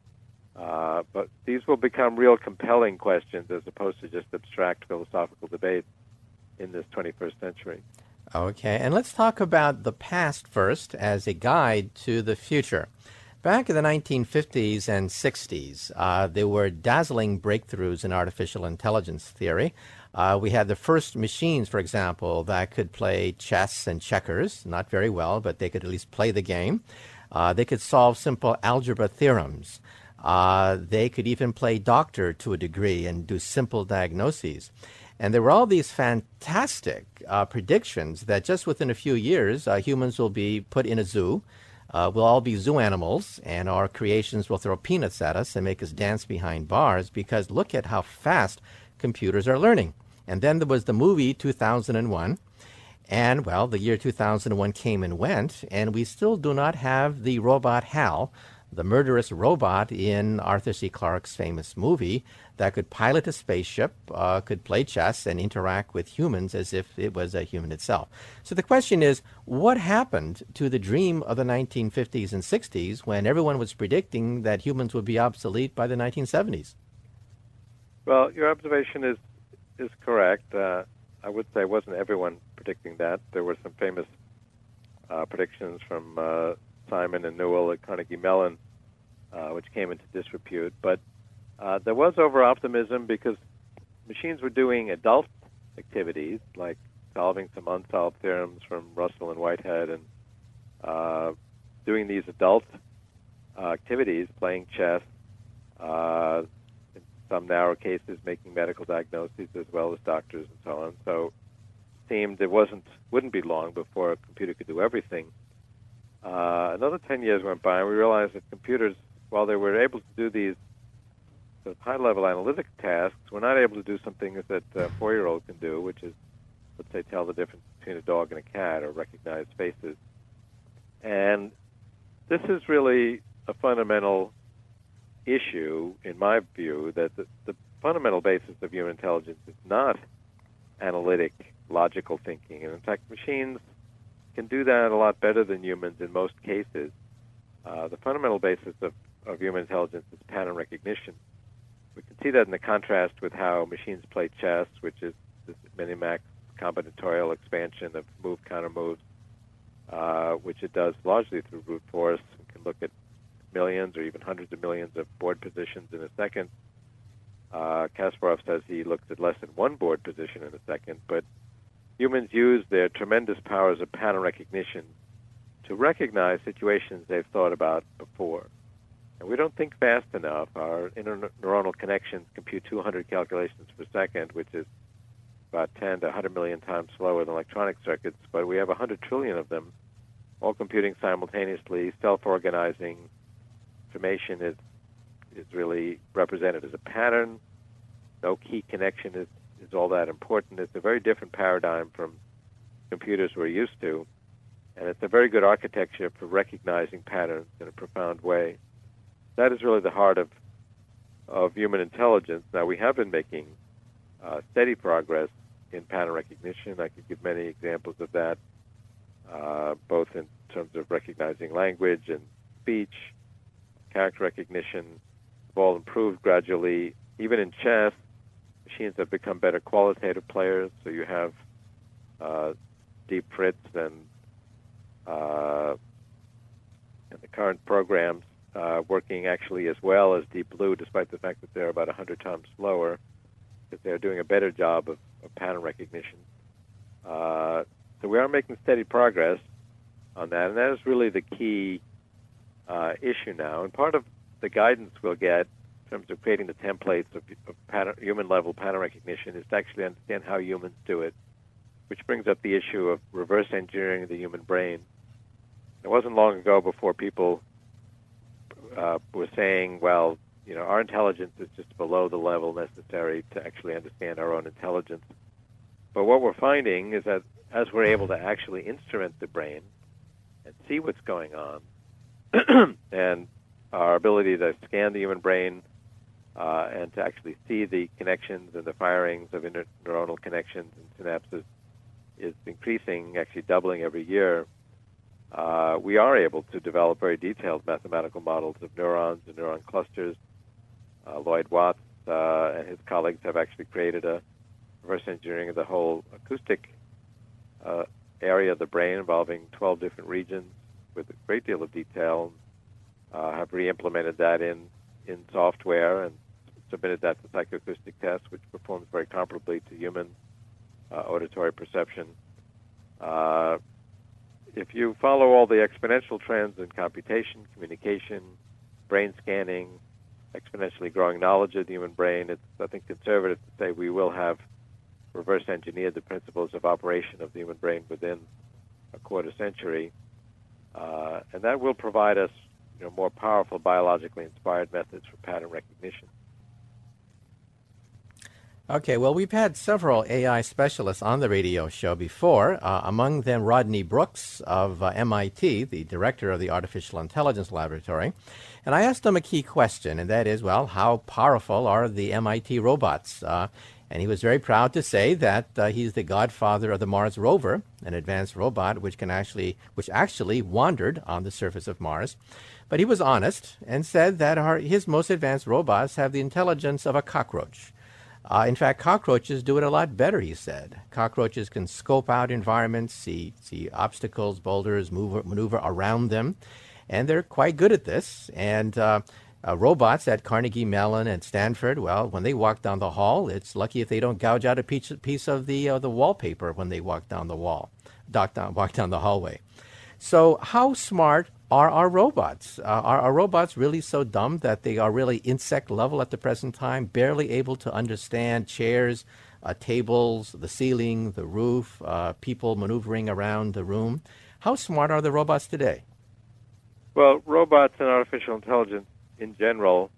Uh, but these will become real compelling questions as opposed to just abstract philosophical debates in this twenty-first century. Okay, and let's talk about the past first as a guide to the future. Back in the nineteen fifties and sixties, uh, there were dazzling breakthroughs in artificial intelligence theory. Uh, we had the first machines, for example, that could play chess and checkers, not very well, but they could at least play the game. Uh, they could solve simple algebra theorems. Uh, they could even play doctor to a degree and do simple diagnoses. And there were all these fantastic uh, predictions that just within a few years, uh, humans will be put in a zoo. Uh, we'll all be zoo animals, and our creations will throw peanuts at us and make us dance behind bars, because look at how fast computers are learning. And then there was the movie two thousand one. And, well, the year two thousand one came and went, and we still do not have the robot Hal, the murderous robot in Arthur C. Clarke's famous movie that could pilot a spaceship, uh, could play chess, and interact with humans as if it was a human itself. So the question is, what happened to the dream of the nineteen fifties and sixties when everyone was predicting that humans would be obsolete by the nineteen seventies? Well, your observation is, is correct. Uh, I would say wasn't everyone predicting that. There were some famous uh, predictions from uh, Simon and Newell at Carnegie Mellon, uh, which came into disrepute. But uh, there was over-optimism because machines were doing adult activities, like solving some unsolved theorems from Russell and Whitehead, and uh, doing these adult uh, activities, playing chess, uh, in some narrow cases making medical diagnoses as well as doctors and so on. So it seemed it wasn't, wouldn't be long before a computer could do everything. Uh, another ten years went by, and we realized that computers, while they were able to do these sort of high-level analytic tasks, were not able to do some things that a four-year-old can do, which is, let's say, tell the difference between a dog and a cat or recognize faces. And this is really a fundamental issue, in my view, that the, the fundamental basis of human intelligence is not analytic, logical thinking. And in fact, machines can do that a lot better than humans in most cases. Uh, the fundamental basis of, of human intelligence is pattern recognition. We can see that in the contrast with how machines play chess, which is this minimax combinatorial expansion of move, counter moves, uh, which it does largely through brute force. We can look at millions or even hundreds of millions of board positions in a second. Uh, Kasparov says he looks at less than one board position in a second, but humans use their tremendous powers of pattern recognition to recognize situations they've thought about before. And we don't think fast enough. Our interneuronal connections compute two hundred calculations per second, which is about ten to one hundred million times slower than electronic circuits, but we have one hundred trillion of them, all computing simultaneously, self-organizing. Information is, is really represented as a pattern. No key connection is is all that important. It's a very different paradigm from computers we're used to, and it's a very good architecture for recognizing patterns in a profound way. That is really the heart of of human intelligence. Now, we have been making uh, steady progress in pattern recognition. I could give many examples of that, uh, both in terms of recognizing language and speech, character recognition have all improved gradually. Even in chess, machines have become better qualitative players. So you have uh, Deep Fritz and, uh, and the current programs uh, working actually as well as Deep Blue, despite the fact that they're about one hundred times slower, because they're doing a better job of, of pattern recognition. Uh, so we are making steady progress on that, and that is really the key uh, issue now. And part of the guidance we'll get in terms of creating the templates of, of pattern, human-level pattern recognition is to actually understand how humans do it, which brings up the issue of reverse engineering the human brain. It wasn't long ago before people uh, were saying, well, you know, our intelligence is just below the level necessary to actually understand our own intelligence. But what we're finding is that as we're able to actually instrument the brain and see what's going on, and our ability to scan the human brain uh, and to actually see the connections and the firings of inter- neuronal connections and synapses is increasing, actually doubling every year, uh, we are able to develop very detailed mathematical models of neurons and neuron clusters. Uh, Lloyd Watts uh, and his colleagues have actually created a reverse engineering of the whole acoustic uh, area of the brain involving twelve different regions with a great deal of detail, uh, have re-implemented that in, in software and submitted that to psychoacoustic tests, which performs very comparably to human uh, auditory perception. Uh, if you follow all the exponential trends in computation, communication, brain scanning, exponentially growing knowledge of the human brain, it's, I think, conservative to say we will have reverse engineered the principles of operation of the human brain within a quarter century. Uh, and that will provide us, you know, more powerful biologically inspired methods for pattern recognition. Okay, well, we've had several A I specialists on the radio show before, uh, among them Rodney Brooks of uh, M I T, the director of the Artificial Intelligence Laboratory. And I asked him a key question, and that is, well, how powerful are the M I T robots? Uh, and he was very proud to say that uh, he's the godfather of the Mars rover, an advanced robot which can actually, which actually wandered on the surface of Mars. But he was honest and said that our, his most advanced robots have the intelligence of a cockroach. Uh, in fact, cockroaches do it a lot better, he said. Cockroaches can scope out environments, see, see obstacles, boulders, move, maneuver around them, and they're quite good at this. And uh, uh, robots at Carnegie Mellon and Stanford, well, when they walk down the hall, it's lucky if they don't gouge out a piece, piece of the uh, the wallpaper when they walk down the wall, down, down, walk down the hallway. So how smart are our robots? Uh, are our robots really so dumb that they are really insect level at the present time, barely able to understand chairs, uh, tables, the ceiling, the roof, uh, people maneuvering around the room? How smart are the robots today? Well, robots and artificial intelligence in general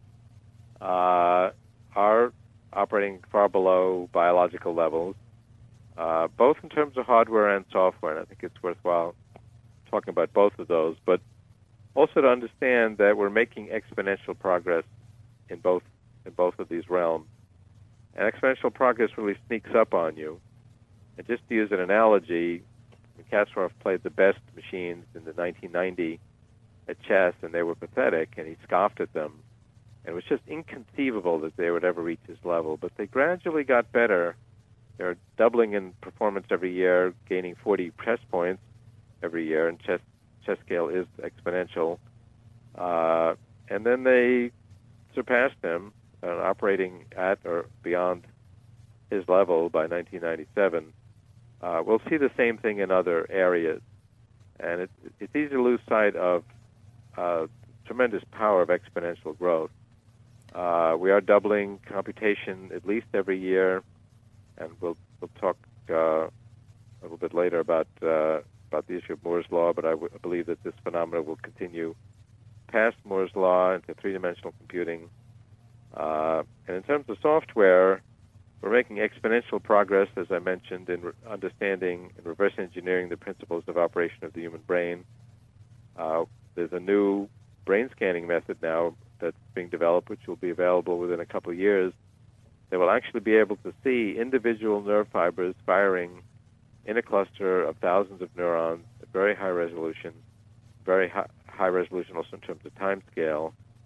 uh, are operating far below biological levels, uh, both in terms of hardware and software. And I think it's worthwhile talking about both of those, but also to understand that we're making exponential progress in both in both of these realms. And exponential progress really sneaks up on you. And just to use an analogy, Kasparov played the best machines in the nineteen ninety at chess, and they were pathetic, and he scoffed at them. And it was just inconceivable that they would ever reach his level. But they gradually got better. They're doubling in performance every year, gaining forty chess points every year, and chess chess scale is exponential. Uh, and then they surpassed him, uh, operating at or beyond his level by nineteen ninety-seven. Uh, we'll see the same thing in other areas. And it, it's easy to lose sight of uh, tremendous power of exponential growth. Uh, we are doubling computation at least every year, and we'll, we'll talk uh, a little bit later about uh, about the issue of Moore's Law, but I, w- I believe that this phenomenon will continue past Moore's Law into three-dimensional computing. Uh, and in terms of software, we're making exponential progress, as I mentioned, in re- understanding and reverse engineering the principles of operation of the human brain. Uh, there's a new brain scanning method now that's being developed, which will be available within a couple of years, that will actually be able to see individual nerve fibers firing in a cluster of thousands of neurons at very high resolution, very high, high resolution also in terms of time scale,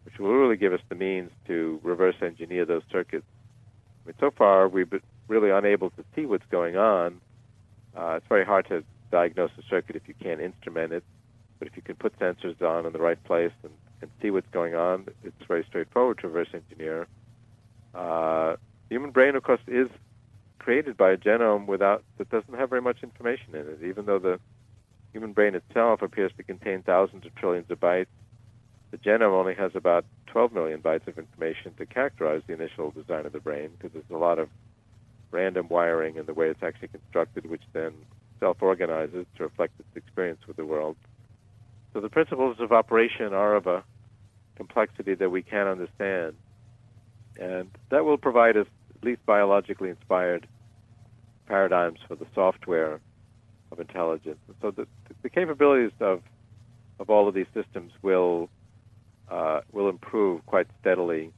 which will really give us the means to reverse engineer those circuits. I mean, so far, we've been really unable to see what's going on. Uh, it's very hard to diagnose a circuit if you can't instrument it, but if you can put sensors on in the right place and, and see what's going on, it's very straightforward to reverse engineer. Uh, the human brain, of course, is created by a genome without that doesn't have very much information in it. Even though the human brain itself appears to contain thousands of trillions of bytes, the genome only has about twelve million bytes of information to characterize the initial design of the brain, because there's a lot of random wiring in the way it's actually constructed, which then self-organizes to reflect its experience with the world. So the principles of operation are of a complexity that we can't understand, and that will provide us at least biologically inspired paradigms for the software of intelligence. And so the, the capabilities of of all of these systems will uh, will improve quite steadily,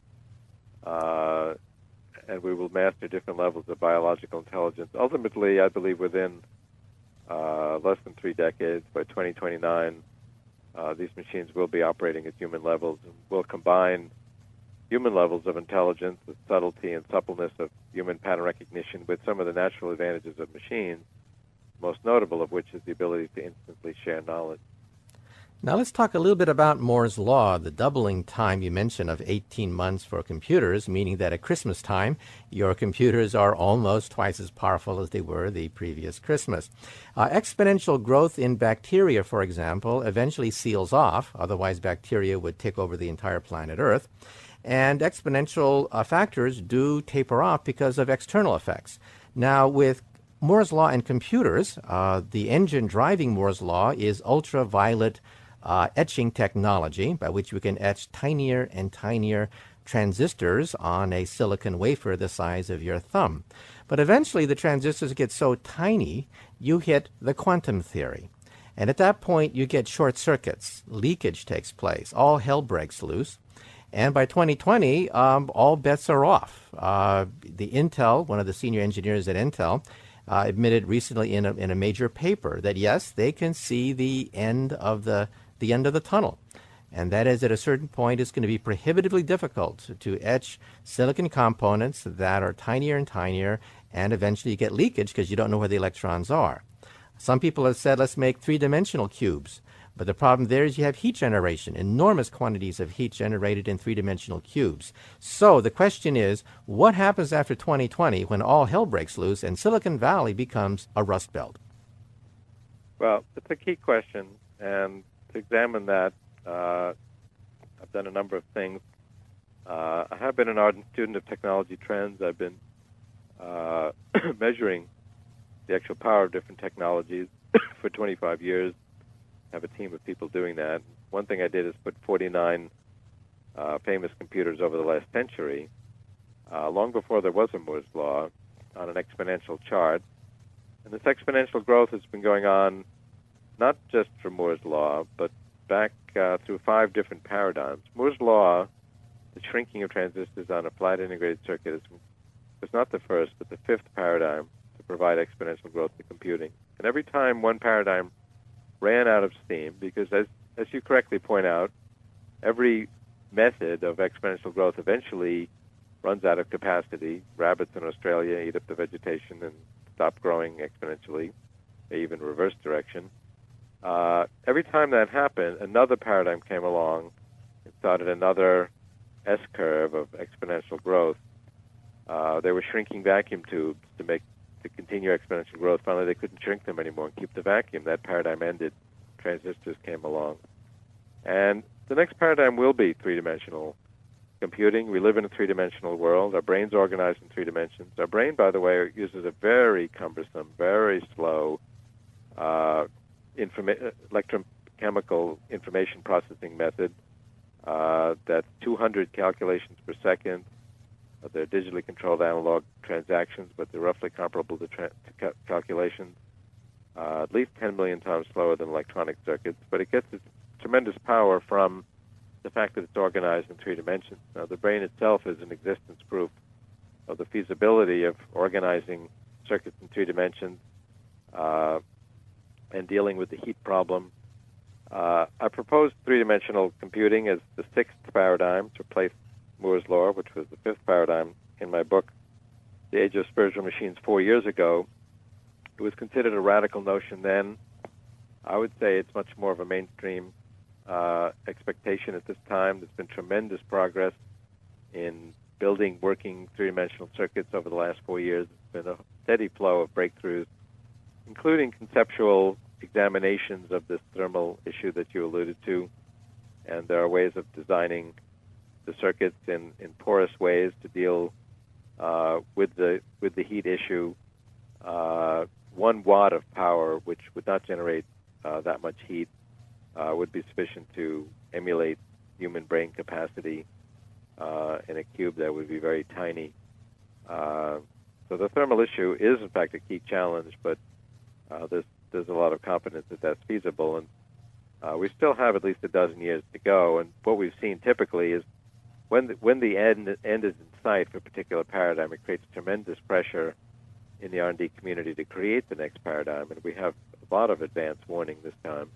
uh, and we will master different levels of biological intelligence. Ultimately, I believe within uh, less than three decades, by twenty twenty-nine, uh, these machines will be operating at human levels and will combine human levels of intelligence, the subtlety and suppleness of human pattern recognition, with some of the natural advantages of machines, most notable of which is the ability to instantly share knowledge. Now let's talk a little bit about Moore's Law, the doubling time you mentioned of eighteen months for computers, meaning that at Christmas time, your computers are almost twice as powerful as they were the previous Christmas. Uh, exponential growth in bacteria, for example, eventually seals off, otherwise bacteria would take over the entire planet Earth. And exponential uh, factors do taper off because of external effects. Now, with Moore's Law and computers, uh, the engine driving Moore's Law is ultraviolet uh, etching technology, by which we can etch tinier and tinier transistors on a silicon wafer the size of your thumb. But eventually the transistors get so tiny, you hit the quantum theory. And at that point, you get short circuits. Leakage takes place. All hell breaks loose. And by twenty twenty, um, all bets are off. Uh, the Intel, one of the senior engineers at Intel, uh, admitted recently in a, in a major paper that, yes, they can see the end of the, the end of the tunnel. And that is, at a certain point, it's going to be prohibitively difficult to, to etch silicon components that are tinier and tinier, and eventually you get leakage because you don't know where the electrons are. Some people have said, let's make three-dimensional cubes. But the problem there is you have heat generation, enormous quantities of heat generated in three-dimensional cubes. So the question is, what happens after twenty twenty when all hell breaks loose and Silicon Valley becomes a rust belt? Well, it's a key question, and to examine that, uh, I've done a number of things. Uh, I have been an ardent student of technology trends. I've been uh, measuring the actual power of different technologies for twenty-five years. Have a team of people doing that. One thing I did is put forty-nine uh, famous computers over the last century, uh, long before there was a Moore's Law, on an exponential chart. And this exponential growth has been going on not just for Moore's Law, but back uh, through five different paradigms. Moore's Law, the shrinking of transistors on a flat integrated circuit, is, was not the first, but the fifth paradigm to provide exponential growth to computing. And every time one paradigm ran out of steam, because as as you correctly point out, every method of exponential growth eventually runs out of capacity. Rabbits in Australia eat up the vegetation and stop growing exponentially, they even reverse direction. Uh, every time that happened, another paradigm came along and started another S-curve of exponential growth. Uh, they were shrinking vacuum tubes to make to continue exponential growth. Finally, they couldn't shrink them anymore and keep the vacuum. That paradigm ended. Transistors came along. And the next paradigm will be three-dimensional computing. We live in a three-dimensional world. Our brain's organized in three dimensions. Our brain, by the way, uses a very cumbersome, very slow uh, informa- electrochemical information processing method. Uh, that's two hundred calculations per second. They're digitally controlled analog transactions, but they're roughly comparable to, tra- to ca- calculations, uh, at least ten million times slower than electronic circuits. But it gets its tremendous power from the fact that it's organized in three dimensions. Now, the brain itself is an existence proof of the feasibility of organizing circuits in three dimensions uh, and dealing with the heat problem. Uh, I proposed three-dimensional computing as the sixth paradigm to replace Moore's law, which was the fifth paradigm in my book, The Age of Spiritual Machines, four years ago. It was considered a radical notion then. I would say it's much more of a mainstream uh, expectation at this time. There's been tremendous progress in building working three-dimensional circuits over the last four years. There's been a steady flow of breakthroughs, including conceptual examinations of this thermal issue that you alluded to. And there are ways of designing the circuits in, in porous ways to deal uh, with the with the heat issue. Uh, one watt of power, which would not generate uh, that much heat, uh, would be sufficient to emulate human brain capacity uh, in a cube that would be very tiny. Uh, so the thermal issue is, in fact, a key challenge, but uh, there's there's a lot of confidence that that's feasible, and uh, we still have at least a dozen years to go. And what we've seen typically is when the, when the end end is in sight for a particular paradigm, it creates tremendous pressure in the R and D community to create the next paradigm, and we have a lot of advance warning this time.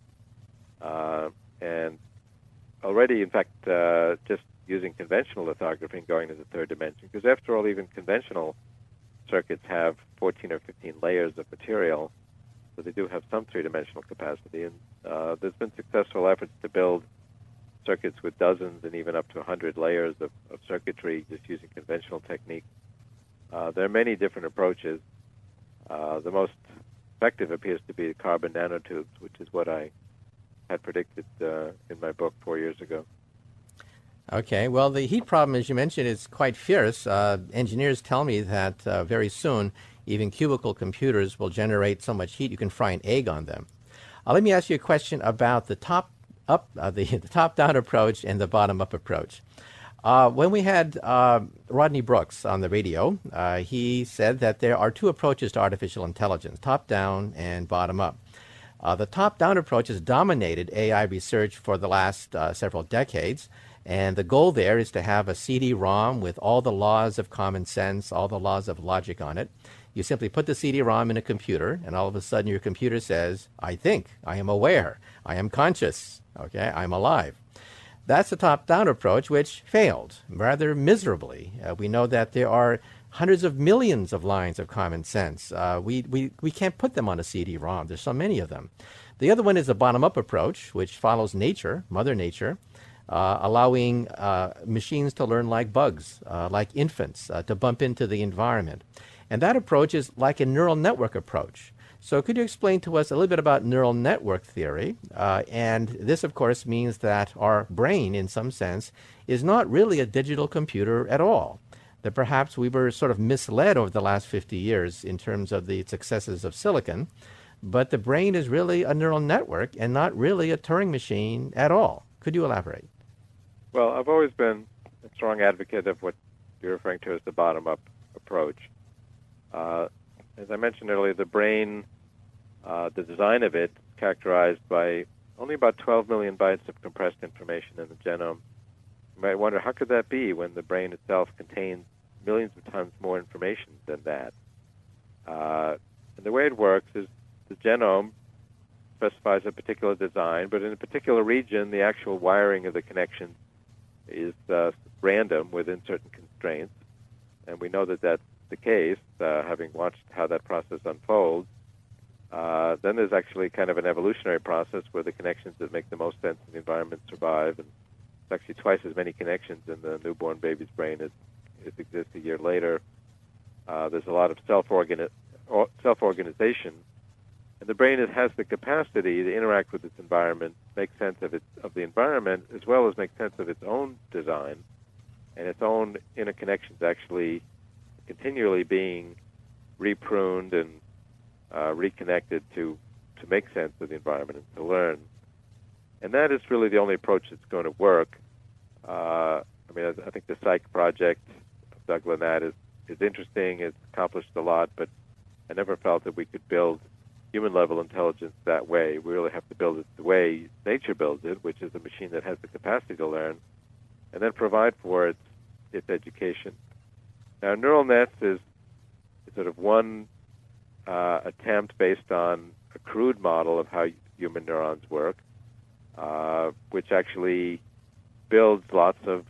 Uh, and already, in fact, uh, just using conventional lithography and going to the third dimension, because after all, even conventional circuits have fourteen or fifteen layers of material, so they do have some three-dimensional capacity. And uh, there's been successful efforts to build circuits with dozens and even up to one hundred layers of, of circuitry just using conventional techniques. Uh, there are many different approaches. Uh, the most effective appears to be carbon nanotubes, which is what I had predicted uh, in my book four years ago. Okay, well, the heat problem, as you mentioned, is quite fierce. Uh, engineers tell me that uh, very soon even cubicle computers will generate so much heat you can fry an egg on them. Uh, let me ask you a question about the top up, uh, the, the top-down approach and the bottom-up approach. Uh, when we had uh, Rodney Brooks on the radio, uh, he said that there are two approaches to artificial intelligence, top-down and bottom-up. Uh, the top-down approach has dominated A I research for the last uh, several decades, and the goal there is to have a C D ROM with all the laws of common sense, all the laws of logic on it. You simply put the C D ROM in a computer, and all of a sudden your computer says, I think, I am aware, I am conscious, okay, I'm alive. That's the top-down approach, which failed rather miserably. Uh, we know that there are hundreds of millions of lines of common sense. Uh, we, we, we can't put them on a C D ROM. There's so many of them. The other one is the bottom-up approach, which follows nature, Mother Nature, uh, allowing uh, machines to learn like bugs, uh, like infants, uh, to bump into the environment. And that approach is like a neural network approach. So could you explain to us a little bit about neural network theory? Uh, and this, of course, means that our brain, in some sense, is not really a digital computer at all. That perhaps we were sort of misled over the last fifty years in terms of the successes of silicon, but the brain is really a neural network and not really a Turing machine at all. Could you elaborate? Well, I've always been a strong advocate of what you're referring to as the bottom-up approach. Uh, as I mentioned earlier, the brain, uh, the design of it, is characterized by only about twelve million bytes of compressed information in the genome. You might wonder, how could that be when the brain itself contains millions of times more information than that? Uh, and the way it works is the genome specifies a particular design, but in a particular region, the actual wiring of the connections is uh, random within certain constraints. And we know that that's the case, uh, having watched how that process unfolds. Uh, then there's actually kind of an evolutionary process where the connections that make the most sense in the environment survive, and it's actually twice as many connections in the newborn baby's brain as, as exists a year later. Uh, there's a lot of self-organi- self-organization, and the brain has the capacity to interact with its environment, make sense of its of the environment, as well as make sense of its own design, and its own interconnections actually continually being repruned and uh, reconnected to, to make sense of the environment and to learn. And that is really the only approach that's going to work. Uh, I mean, I, I think the Psych project of Doug Lennart is, is interesting. It's accomplished a lot, but I never felt that we could build human-level intelligence that way. We really have to build it the way nature builds it, which is a machine that has the capacity to learn, and then provide for its, its education. Now, neural nets is, is sort of one uh, attempt based on a crude model of how human neurons work. uh, which actually builds lots of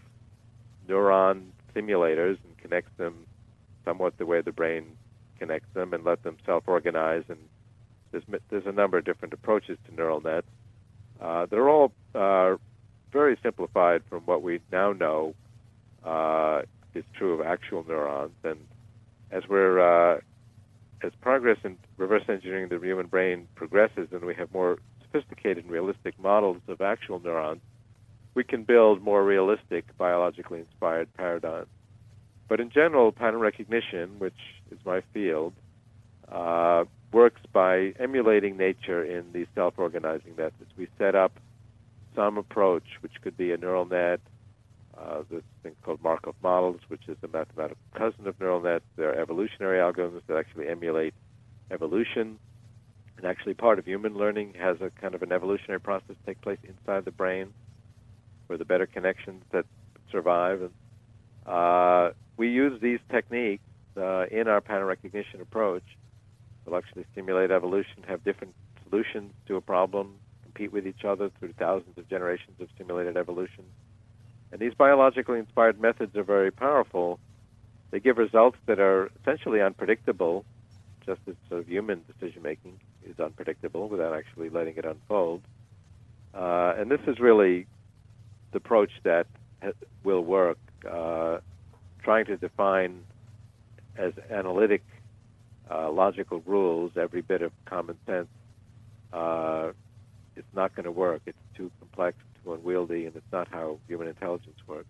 neuron simulators and connects them somewhat the way the brain connects them and let them self-organize. And there's, there's a number of different approaches to neural nets. Uh, they're all uh, very simplified from what we now know uh, is true of actual neurons. And as we're uh, as progress in reverse engineering the human brain progresses and we have more sophisticated and realistic models of actual neurons, we can build more realistic biologically inspired paradigms. But in general, pattern recognition, which is my field, uh, works by emulating nature in these self-organizing methods. We set up some approach, which could be a neural net, uh, this thing called Markov models, which is a mathematical cousin of neural nets. There are evolutionary algorithms that actually emulate evolution. And actually part of human learning has a kind of an evolutionary process take place inside the brain for the better connections that survive. And uh, we use these techniques uh, in our pattern recognition approach. We'll actually simulate evolution, have different solutions to a problem, compete with each other through thousands of generations of simulated evolution. And these biologically inspired methods are very powerful. They give results that are essentially unpredictable, just as sort of human decision-making is unpredictable without actually letting it unfold. Uh, and this is really the approach that ha- will work, uh, trying to define as analytic uh, logical rules every bit of common sense. Uh, it's not going to work. It's too complex, too unwieldy, and it's not how human intelligence works.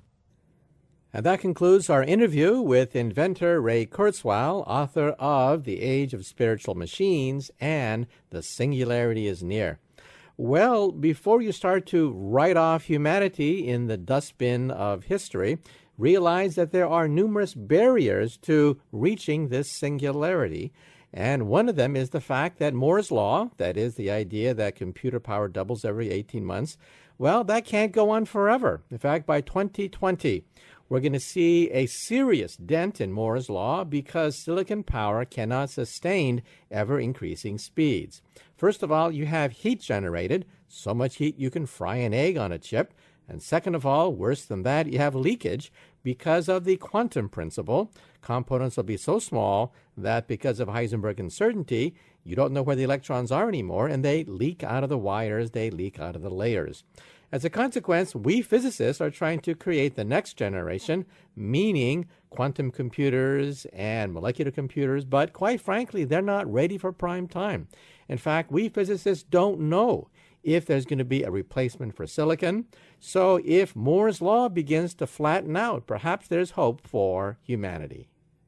And that concludes our interview with inventor Ray Kurzweil, author of The Age of Spiritual Machines and The Singularity is Near. Well, before you start to write off humanity in the dustbin of history, realize that there are numerous barriers to reaching this singularity. And one of them is the fact that Moore's Law, that is the idea that computer power doubles every eighteen months, well, that can't go on forever. In fact, by twenty twenty, we're going to see a serious dent in Moore's Law because silicon power cannot sustain ever-increasing speeds. First of all, you have heat generated, so much heat you can fry an egg on a chip. And second of all, worse than that, you have leakage because of the quantum principle. Components will be so small that because of Heisenberg uncertainty, you don't know where the electrons are anymore, and they leak out of the wires, they leak out of the layers. As a consequence, we physicists are trying to create the next generation, meaning quantum computers and molecular computers, but quite frankly, they're not ready for prime time. In fact, we physicists don't know if there's going to be a replacement for silicon. So if Moore's Law begins to flatten out, perhaps there's hope for humanity.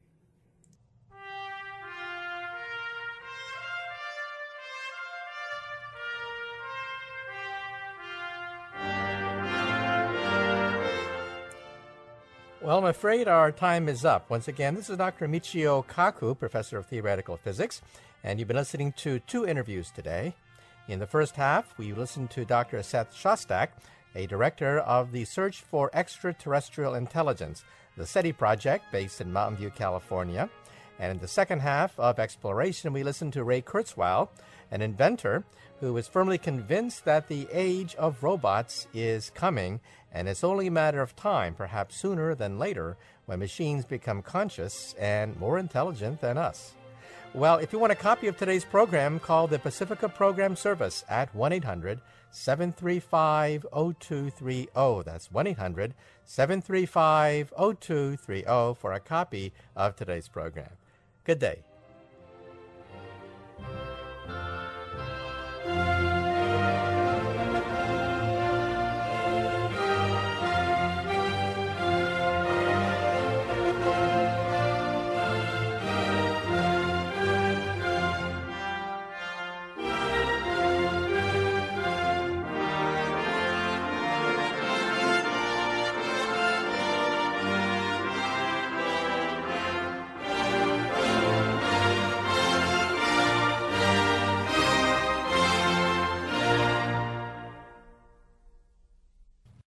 Well, I'm afraid our time is up. Once again, this is Doctor Michio Kaku, Professor of Theoretical Physics, and you've been listening to two interviews today. In the first half, we listened to Doctor Seth Shostak, a director of the Search for Extraterrestrial Intelligence, the SETI project based in Mountain View, California. And in the second half of Exploration, we listened to Ray Kurzweil, an inventor who is firmly convinced that the age of robots is coming, and it's only a matter of time, perhaps sooner than later, when machines become conscious and more intelligent than us. Well, if you want a copy of today's program, call the Pacifica Program Service at one eight hundred, seven three five, zero two three zero. That's one eight hundred, seven three five, zero two three zero for a copy of today's program. Good day.